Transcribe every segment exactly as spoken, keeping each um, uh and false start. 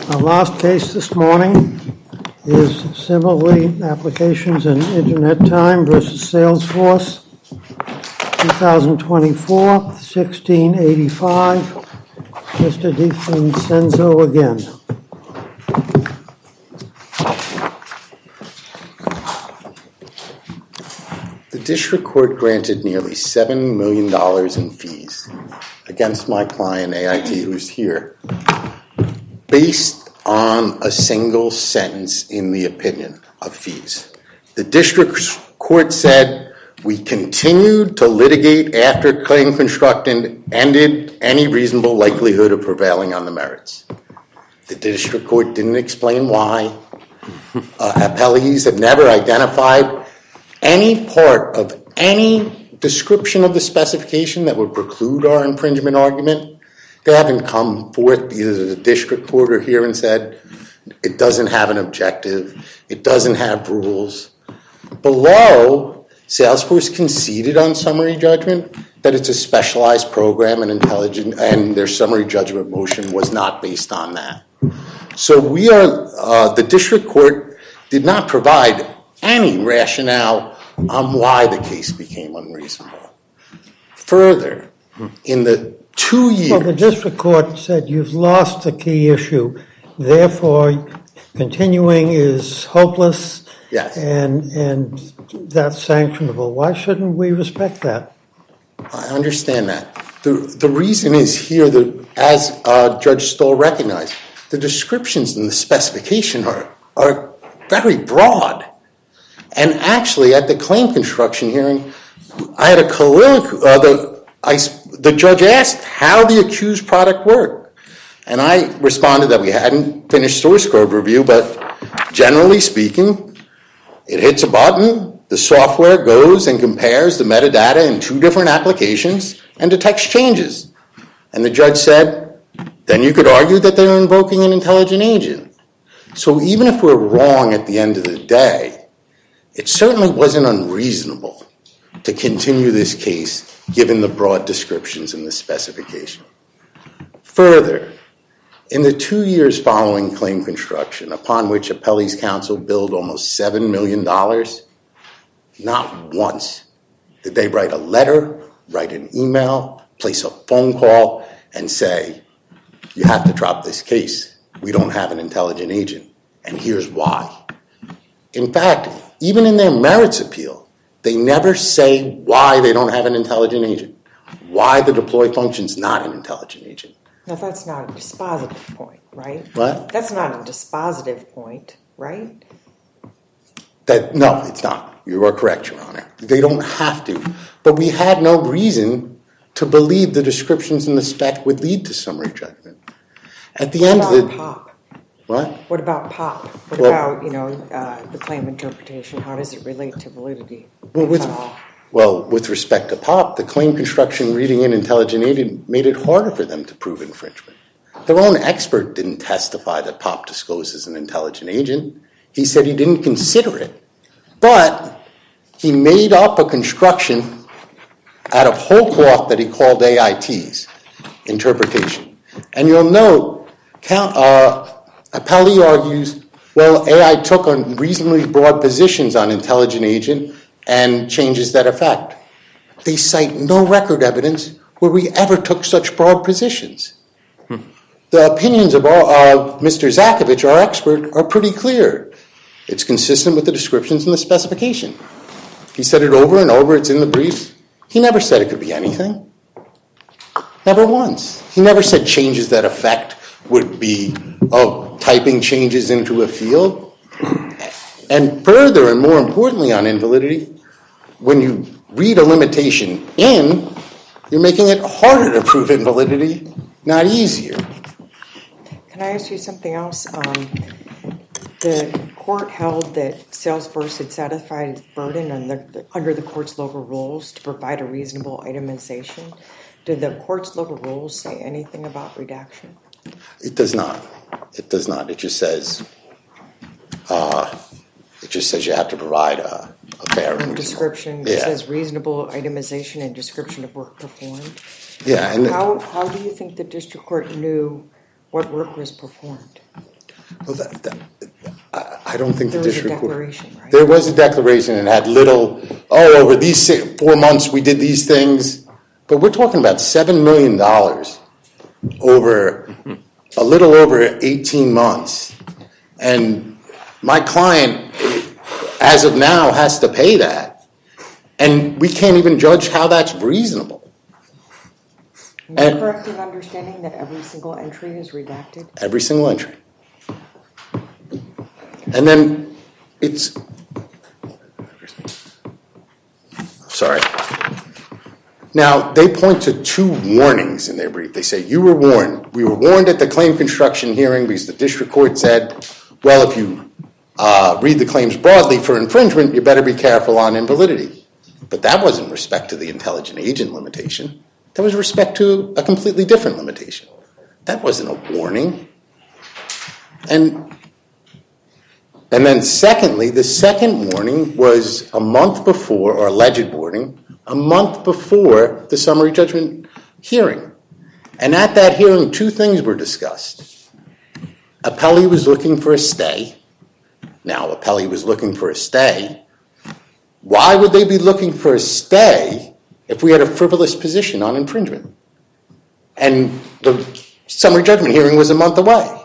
Our last case this morning is Similarly Applications and Internet Time versus Salesforce, twenty twenty-four, sixteen eighty-five. Mister DiVincenzo again. The district court granted nearly seven million dollars in fees against my client A I T, who's here, based on a single sentence in the opinion of fees. The district court said, we continued to litigate after claim construction ended any reasonable likelihood of prevailing on the merits. The district court didn't explain why. Uh, appellees have never identified any part of any description of the specification that would preclude our infringement argument. They haven't come forth, either the district court or here, and said it doesn't have an objective, it doesn't have rules. Below, Salesforce conceded on summary judgment that it's a specialized program and intelligent, and their summary judgment motion was not based on that. So we are, uh, the district court did not provide any rationale on why the case became unreasonable. Further, in the two years... Well, the district court said you've lost the key issue, therefore continuing is hopeless. Yes. And, and that's sanctionable. Why shouldn't we respect that? I understand that. The, the reason is here that, as uh, Judge Stoll recognized, the descriptions in the specification are, are very broad. And actually, at the claim construction hearing, I had a colloquy, uh, the, I, the judge asked how the accused product worked. And I responded that we hadn't finished source code review, but generally speaking, it hits a button, the software goes and compares the metadata in two different applications and detects changes. And the judge said, then you could argue that they're invoking an intelligent agent. So even if we're wrong at the end of the day, it certainly wasn't unreasonable to continue this case given the broad descriptions in the specification. Further, in the two years following claim construction, upon which Appellee's Counsel billed almost seven million dollars, not once did they write a letter, write an email, place a phone call, and say, you have to drop this case. We don't have an intelligent agent, and here's why. In fact, even in their merits appeal, they never say why they don't have an intelligent agent, why the deploy function's not an intelligent agent. Now, that's not a dispositive point, right? What? That's not a dispositive point, right? That no, it's not. You are correct, Your Honor. They don't have to. But we had no reason to believe the descriptions in the spec would lead to summary judgment. At the end of the... POP? What? What about POP? What well, about, you know, uh, the claim interpretation? How does it relate to validity? Well, with, well, with respect to POP, the claim construction reading in intelligent agent made it harder for them to prove infringement. Their own expert didn't testify that POP discloses an intelligent agent. He said he didn't consider it. But he made up a construction out of whole cloth that he called A I T's interpretation. And you'll note, count, uh, Appellee argues, well, A I took on reasonably broad positions on intelligent agent and changes that affect. They cite no record evidence where we ever took such broad positions. Hmm. The opinions of our, uh, Mister Zakovich, our expert, are pretty clear. It's consistent with the descriptions in the specification. He said it over and over. It's in the briefs. He never said it could be anything. Never once. He never said changes that affect would be of typing changes into a field. And further and more importantly on invalidity, when you read a limitation in, you're making it harder to prove invalidity, not easier. Can I ask you something else? Um, the court held that Salesforce had satisfied its burden under the, under the court's local rules to provide a reasonable itemization. Did the court's local rules say anything about redaction? It does not. It does not. It just says uh, it just says you have to provide a, a fair and description. It yeah. says reasonable itemization and description of work performed. Yeah. And how how do you think the district court knew what work was performed? Well, that, that, I, I don't think There the was a district court. declaration, right? There was a declaration and had little. Oh, over these six, four months we did these things, but we're talking about seven million dollars over a little over eighteen months, and my client, as of now, has to pay that, and we can't even judge how that's reasonable. Am I correct in understanding that every single entry is redacted? Every single entry. And then it's, sorry. Now, they point to two warnings in their brief. They say, you were warned. We were warned at the claim construction hearing because the district court said, well, if you uh, read the claims broadly for infringement, you better be careful on invalidity. But that wasn't respect to the intelligent agent limitation. That was respect to a completely different limitation. That wasn't a warning. And, and then secondly, the second warning was a month before, or alleged warning, a month before the summary judgment hearing. And at that hearing, two things were discussed. Appellee was looking for a stay. Now, Appellee was looking for a stay. Why would they be looking for a stay if we had a frivolous position on infringement? And the summary judgment hearing was a month away.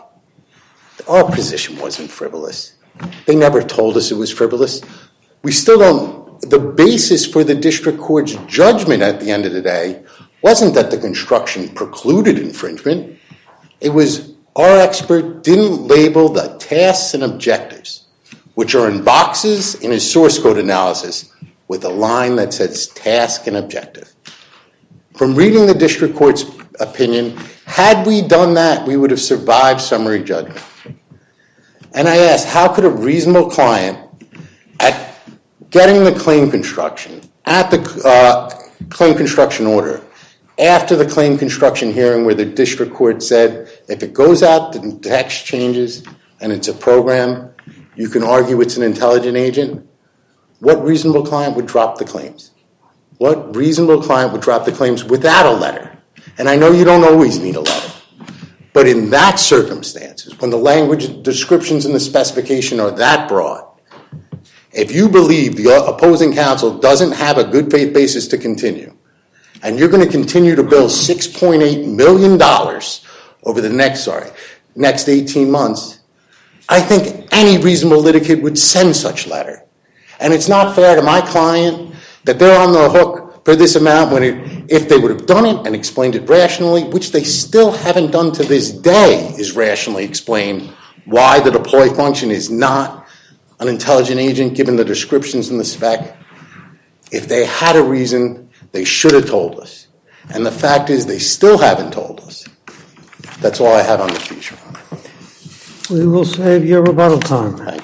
Our position wasn't frivolous. They never told us it was frivolous. We still don't, the basis for the district court's judgment at the end of the day wasn't that the construction precluded infringement. It was our expert didn't label the tasks and objectives, which are in boxes in his source code analysis, with a line that says task and objective. From reading the district court's opinion, had we done that, we would have survived summary judgment. And I asked, how could a reasonable client, at getting the claim construction, at the uh, claim construction order, after the claim construction hearing where the district court said, if it goes out, the text changes, and it's a program, you can argue it's an intelligent agent, what reasonable client would drop the claims? What reasonable client would drop the claims without a letter? And I know you don't always need a letter, but in that circumstances, when the language descriptions in the specification are that broad, if you believe the opposing counsel doesn't have a good faith basis to continue, and you're going to continue to bill six point eight million dollars over the next, sorry, next eighteen months, I think any reasonable litigant would send such letter. And it's not fair to my client that they're on the hook for this amount when it, if they would have done it and explained it rationally, which they still haven't done to this day, is rationally explained why the deploy function is not an intelligent agent given the descriptions in the spec. If they had a reason, they should have told us. And the fact is they still haven't told us. That's all I have on the feature. We will save your rebuttal time. Thank you.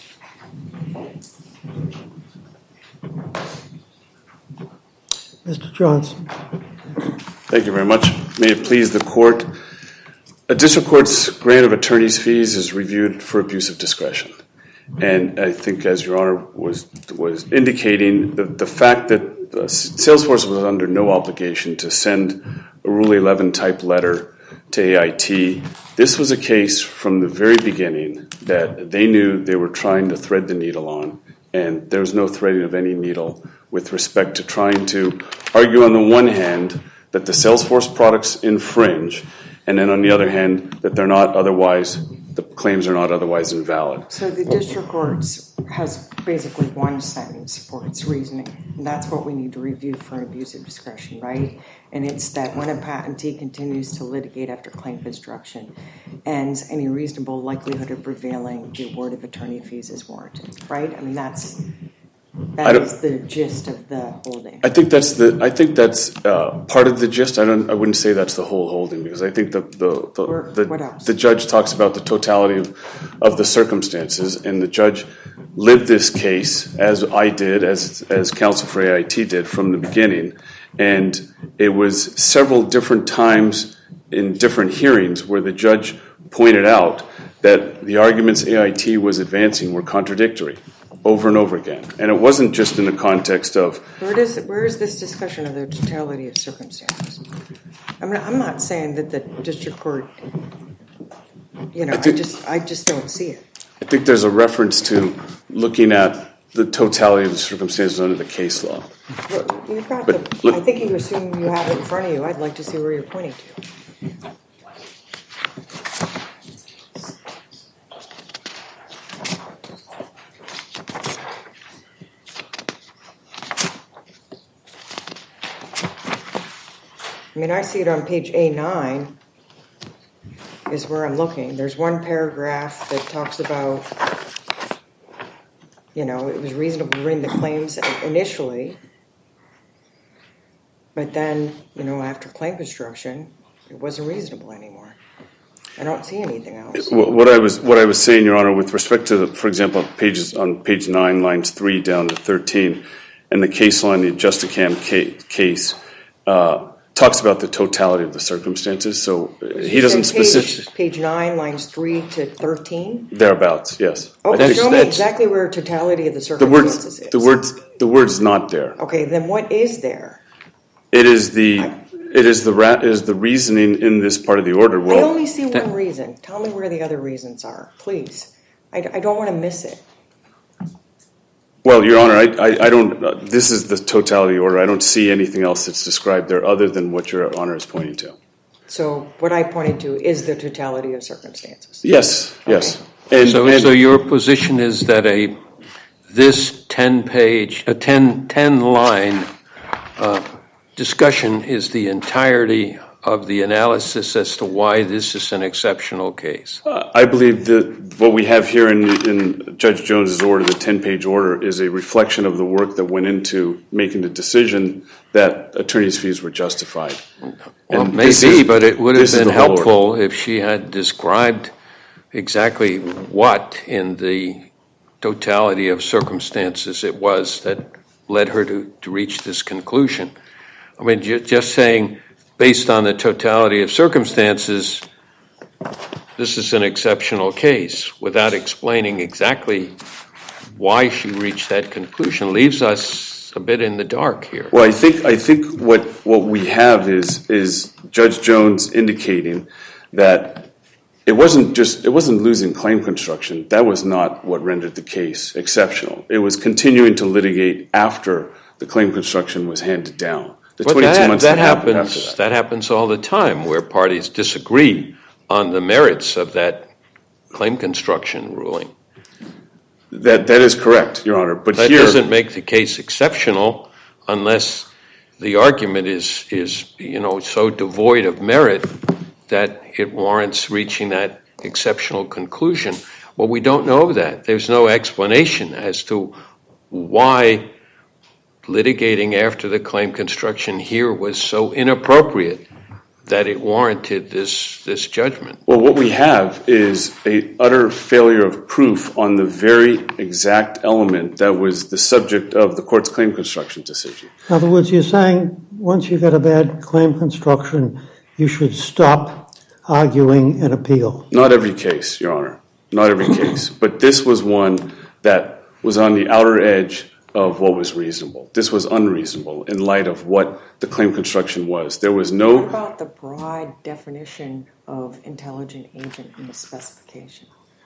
Mister Johnson. Thank you very much. May it please the court. A district court's grant of attorney's fees is reviewed for abuse of discretion. And I think, as Your Honor was was indicating, the, the fact that uh, Salesforce was under no obligation to send a Rule eleven type letter to A I T, this was a case from the very beginning that they knew they were trying to thread the needle on, and there was no threading of any needle with respect to trying to argue on the one hand that the Salesforce products infringe, and then on the other hand that they're not otherwise, the claims are not otherwise invalid. So the district court has basically one sentence for its reasoning, and that's what we need to review for an abuse of discretion, right? And it's that when a patentee continues to litigate after claim construction and any reasonable likelihood of prevailing, the award of attorney fees is warranted, right? I mean, that's that is the gist of the holding. I think that's the. I think that's uh, part of the gist. I don't. I wouldn't say that's the whole holding because I think the the the, or, the, what else? the judge talks about the totality of, of the circumstances, and the judge lived this case as I did, as as counsel for A I T did from the beginning, and it was several different times in different hearings where the judge pointed out that the arguments A I T was advancing were contradictory over and over again. And it wasn't just in the context of... Where, does, where is this discussion of the totality of circumstances? I mean, I'm not saying that the district court You know, I, think- just I just don't see it. I think there's a reference to looking at the totality of the circumstances under the case law. Well, you've got But the, look- I think you assume you have it in front of you. I'd like to see where you're pointing to. I mean, I see it on page A nine is where I'm looking. There's one paragraph that talks about, you know, it was reasonable to bring the claims initially, but then, you know, after claim construction, it wasn't reasonable anymore. I don't see anything else. What what I was what I was saying, Your Honor, with respect to, the, for example, pages on page nine, lines three down to thirteen, and the case law in the Justicam ca- case uh, talks about the totality of the circumstances. So uh, he doesn't Page- specific Page nine, lines three to thirteen? thereabouts. Yes. Oh, I think show me that's- exactly where totality of the the words. circumstances is. The words. The words not there. Okay, then what is there? It is the. It is the ra- is the reasoning in this part of the order. I Well, only see one reason. Tell me where the other reasons are, please. I, I don't want to miss it. Well, Your Honor, I, I, I don't. Uh, this is the totality of the order. I don't see anything else that's described there other than what Your Honor is pointing to. So what I pointed to is the totality of circumstances. Yes, yes. And, So, and so your position is that a this ten page, a ten, ten line uh, discussion is the entirety of the analysis as to why this is an exceptional case. uh, I believe that what we have here in, in Judge Jones's order, the ten-page order, is a reflection of the work that went into making the decision that attorney's fees were justified. Well, And maybe, this is- but it would have this is been the whole order. helpful if she had described exactly what in the totality of circumstances it was that led her to, to reach this conclusion. I mean, ju- just saying, based on the totality of circumstances, this is an exceptional case, without explaining exactly why she reached that conclusion, leaves us a bit in the dark here. Well, I think I think what what we have is is Judge Jones indicating that it wasn't just it wasn't losing claim construction. That was not what rendered the case exceptional. It was continuing to litigate after the claim construction was handed down. The But twenty-two that, months that that happened happens. after that. That happens all the time, where parties disagree on the merits of that claim construction ruling. That that is correct, Your Honor. But That here, doesn't make the case exceptional unless the argument is is you know so devoid of merit that it warrants reaching that exceptional conclusion. Well, we don't know that. There's no explanation as to why litigating after the claim construction here was so inappropriate that it warranted this this judgment. well, what we have is a utter failure of proof on the very exact element that was the subject of the court's claim construction decision. In other words, you're saying once you get a bad claim construction, you should stop arguing and appeal. Not every case, Your Honor. Not every case. But this was one that was on the outer edge of what was reasonable. This was unreasonable in light of what the claim construction was. There was What no... about the broad definition of intelligent agent in the specification?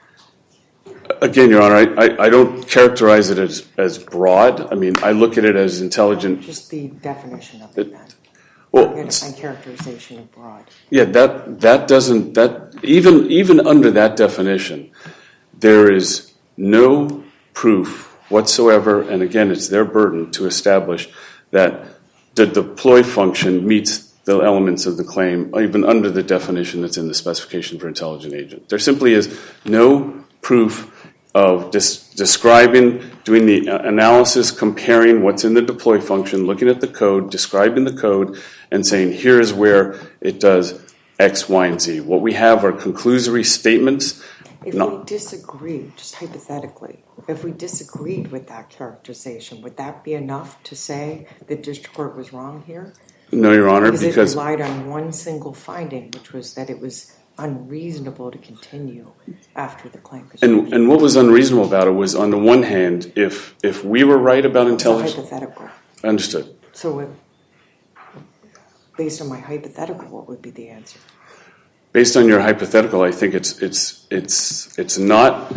Again, Your Honor, I, I, I don't characterize it as, as broad. I mean, I look at it as intelligent... Just the definition of it then. Well, And and characterization of broad. yeah, that that doesn't... that even even under that definition, there is no proof whatsoever, and again, it's their burden to establish that the deploy function meets the elements of the claim, even under the definition that's in the specification for intelligent agent. There simply is no proof of dis- describing, doing the uh, analysis, comparing what's in the deploy function, looking at the code, describing the code, and saying, here is where it does X, Y, and Z. What we have are conclusory statements. If No. we disagreed, just hypothetically, if we disagreed with that characterization, would that be enough to say the district court was wrong here? No, Your Honor, Because because... it relied on one single finding, which was that it was unreasonable to continue after the claim construction. And, and what was unreasonable about it was, on the one hand, if if we were right about It's a intelligence... hypothetical. Understood. So if, based on my hypothetical, what would be the answer? based on your hypothetical, I think it's it's it's it's not.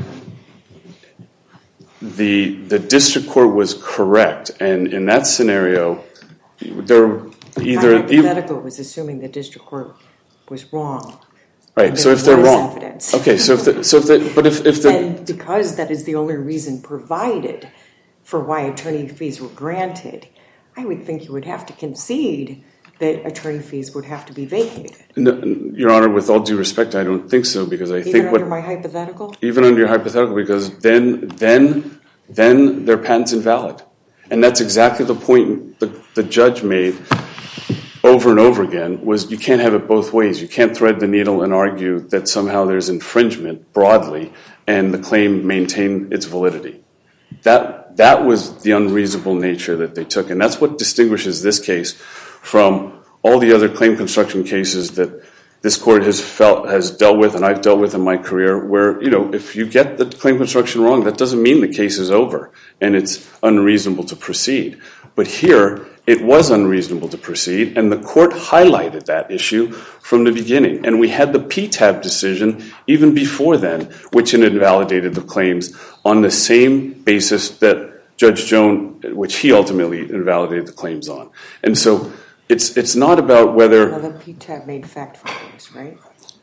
The the district court was correct, and in that scenario, there either My hypothetical was assuming the district court was wrong. Right. So if they're wrong, evidence. okay. So if the, so if the, but if if the and because that is the only reason provided for why attorney fees were granted, I would think you would have to concede that attorney fees would have to be vacated. No, Your Honor, with all due respect, I don't think so, because I even think under what my hypothetical, even under your hypothetical, because then then then their patent's invalid, and that's exactly the point the, the judge made over and over again, was you can't have it both ways. You can't thread the needle and argue that somehow there's infringement broadly and the claim maintain its validity. That that was the unreasonable nature that they took, and that's what distinguishes this case from all the other claim construction cases that this court has felt has dealt with, and I've dealt with in my career, where, you know, if you get the claim construction wrong, that doesn't mean the case is over and it's unreasonable to proceed. But here, it was unreasonable to proceed, and the court highlighted that issue from the beginning. And we had the P T A B decision even before then, which invalidated the claims on the same basis that Judge Jones, which he ultimately invalidated the claims on. And so it's it's not about whether... Well, the P T A B made fact findings, right?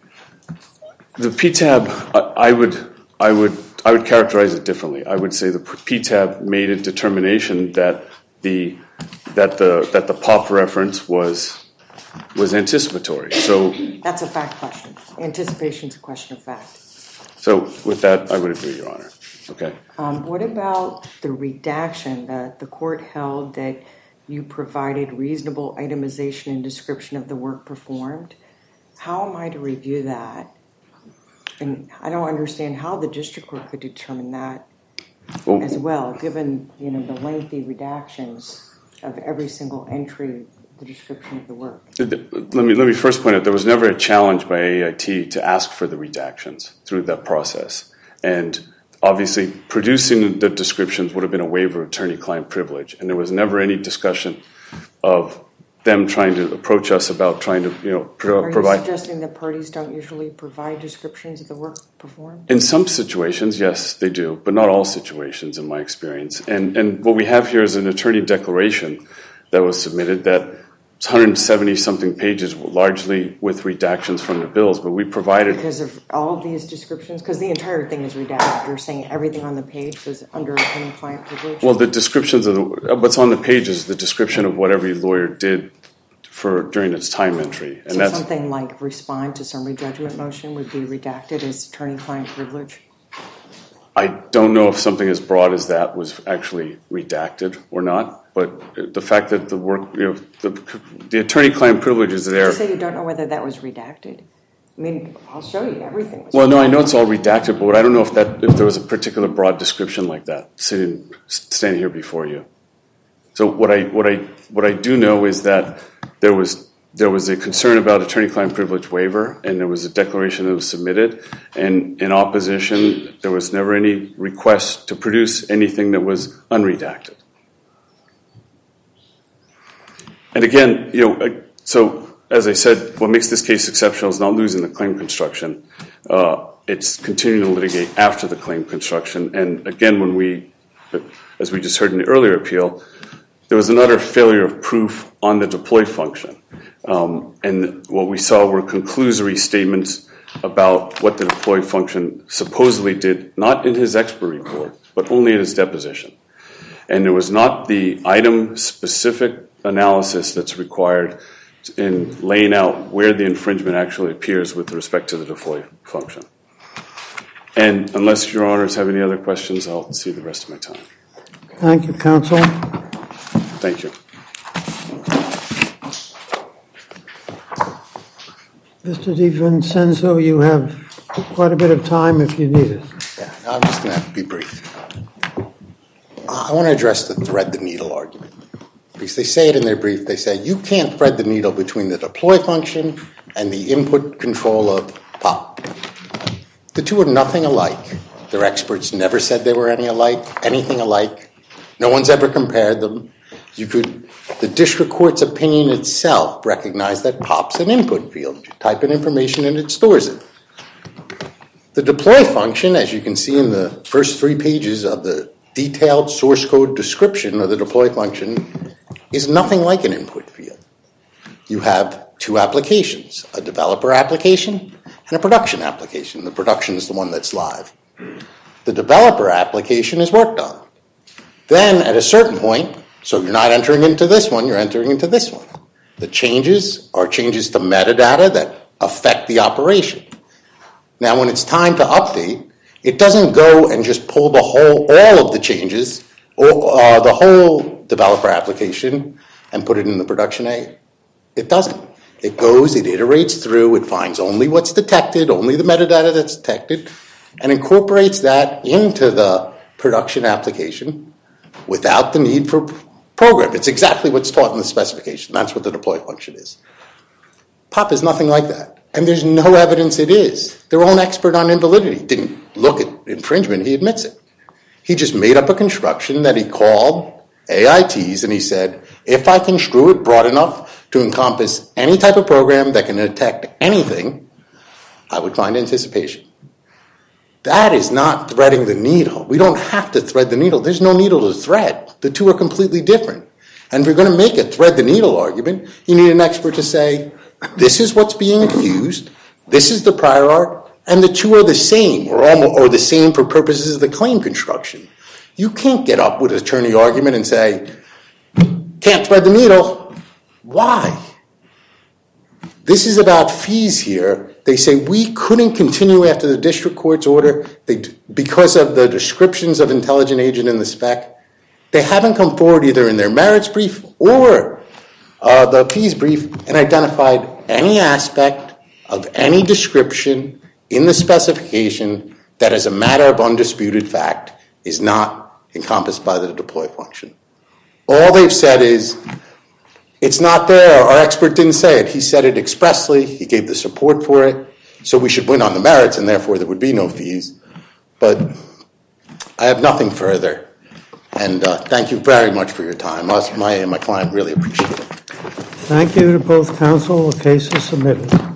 The P T A B, I, I would... I would I would characterize it differently. I would say the P T A B made a determination that the that the that the P O P reference was was anticipatory. So that's a fact question. Anticipation is a question of fact. So with that, I would agree, Your Honor. Okay. Um, what about the redaction that the court held that you provided reasonable itemization and description of the work performed? How am I to review that? And I don't understand how the district court could determine that well, as well, given, you know, the lengthy redactions of every single entry, the description of the work. Let me let me first point out there was never a challenge by A I T to ask for the redactions through that process, and obviously producing the descriptions would have been a waiver of attorney-client privilege, and there was never any discussion of them trying to approach us about trying to, you know, pro- Are provide. you suggesting that parties don't usually provide descriptions of the work performed? In some situations, yes, they do, but not all situations, in my experience. And and what we have here is an attorney declaration that was submitted that it's one hundred seventy something pages, largely with redactions from the bills, but we provided because of all of these descriptions, because the entire thing is redacted. You're saying everything on the page was under attorney-client privilege. Well, the descriptions of the, what's on the page is the description of what every lawyer did for during its time entry, and so that's something like respond to summary judgment motion would be redacted as attorney-client privilege. I don't know if something as broad as that was actually redacted or not, but the fact that the work, you know, the, the attorney-client privilege is there. You say you don't know whether that was redacted? I mean, I'll show you everything. Was well, redacted. no, I know it's all redacted, but I don't know if that if there was a particular broad description like that sitting standing here before you. So what I what I what I do know is that there was. There was a concern about attorney-client privilege waiver, and there was a declaration that was submitted. And in opposition, there was never any request to produce anything that was unredacted. And again, you know, so as I said, what makes this case exceptional is not losing the claim construction. Uh, it's continuing to litigate after the claim construction. And again, when we, as we just heard in the earlier appeal, there was an utter failure of proof on the deploy function. Um, and what we saw were conclusory statements about what the deploy function supposedly did, not in his expert report, but only in his deposition. And there was not the item-specific analysis that's required in laying out where the infringement actually appears with respect to the deploy function. And unless your honors have any other questions, I'll see the rest of my time. Thank you, counsel. Thank you. Mister DiVincenzo, you have quite a bit of time if you need it. Yeah, I'm just going to be brief. I want to address the thread the needle argument. Because they say it in their brief, they say you can't thread the needle between the deploy function and the input control of P O P. The two are nothing alike. Their experts never said they were any alike, anything alike. No one's ever compared them. You could The district court's opinion itself recognized that pop's an input field. You type in information and it stores it. The deploy function, as you can see in the first three pages of the detailed source code description of the deploy function, is nothing like an input field. You have two applications, a developer application and a production application. The production is the one that's live. The developer application is worked on. Then at a certain point, so you're not entering into this one, you're entering into this one. The changes are changes to metadata that affect the operation. Now when it's time to update, it doesn't go and just pull the whole, all of the changes, or uh, the whole developer application and put it in the production A. It doesn't. It goes, it iterates through, it finds only what's detected, only the metadata that's detected, and incorporates that into the production application without the need for program. It's exactly what's taught in the specification. That's what the deploy function is. POP is nothing like that. And there's no evidence it is. Their own expert on invalidity didn't look at infringement, he admits it. He just made up a construction that he called A I Ts, and he said, if I construe it broad enough to encompass any type of program that can detect anything, I would find anticipation. That is not threading the needle. We don't have to thread the needle. There's no needle to thread. The two are completely different. And if you're going to make a thread the needle argument, you need an expert to say, this is what's being accused, this is the prior art, and the two are the same, or almost, or the same for purposes of the claim construction. You can't get up with an attorney argument and say, can't thread the needle. Why? This is about fees here. They say we couldn't continue after the district court's order they, because of the descriptions of intelligent agent in the spec. They haven't come forward either in their merits brief or uh, the fees brief and identified any aspect of any description in the specification that as a matter of undisputed fact is not encompassed by the deploy function. All they've said is, it's not there, our expert didn't say it. He said it expressly, he gave the support for it, so we should win on the merits and therefore there would be no fees. But I have nothing further. And uh, thank you very much for your time. Us, my, my client really appreciate it. Thank you to both counsel. The case is submitted.